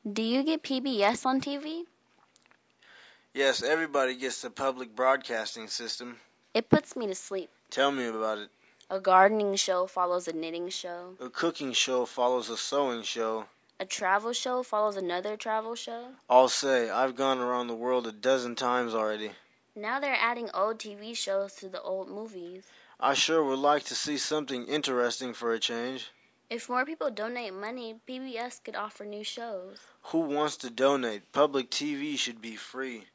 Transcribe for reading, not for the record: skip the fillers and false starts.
Do you get PBS on TV? Yes, everybody gets the public broadcasting system. It puts me to sleep. Tell me about it. A gardening show follows a knitting show. A cooking show follows a sewing show. A travel show follows another travel show. I'll say, I've gone around the world a dozen times already. Now they're adding old TV shows to the old movies. I sure would like to see something interesting for a change. If more people donate money, PBS could offer new shows. Who wants to donate? Public TV should be free.